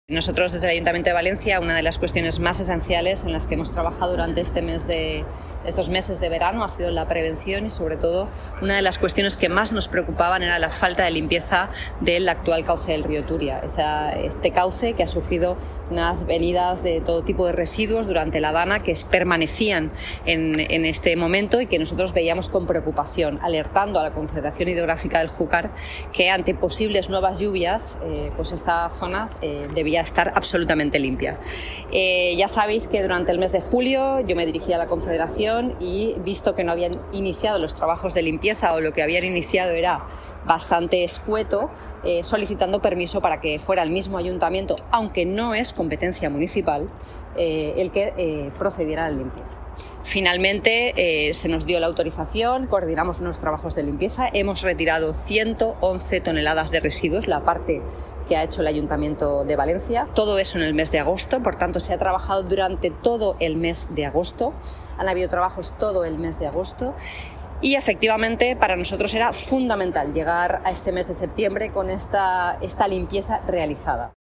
Nosotros desde el Ayuntamiento de Valencia, una de las cuestiones más esenciales en las que hemos trabajado durante estos meses de verano ha sido la prevención y sobre todo una de las cuestiones que más nos preocupaban era la falta de limpieza del actual cauce del río Turia. Este cauce que ha sufrido unas venidas de todo tipo de residuos durante la dana que permanecían en este momento y que nosotros veíamos con preocupación, alertando a la Confederación Hidrográfica del Júcar que ante posibles nuevas lluvias pues esta zona debía estar absolutamente limpia. Ya sabéis que durante el mes de julio yo me dirigí a la Confederación y visto que no habían iniciado los trabajos de limpieza o lo que habían iniciado era bastante escueto, solicitando permiso para que fuera el mismo ayuntamiento, aunque no es competencia municipal, el que procediera a la limpieza. Finalmente se nos dio la autorización, coordinamos unos trabajos de limpieza, hemos retirado 111 toneladas de residuos, la parte que ha hecho el Ayuntamiento de Valencia. Todo eso en el mes de agosto, por tanto se ha trabajado durante todo el mes de agosto, han habido trabajos todo el mes de agosto y efectivamente para nosotros era fundamental llegar a este mes de septiembre con esta limpieza realizada.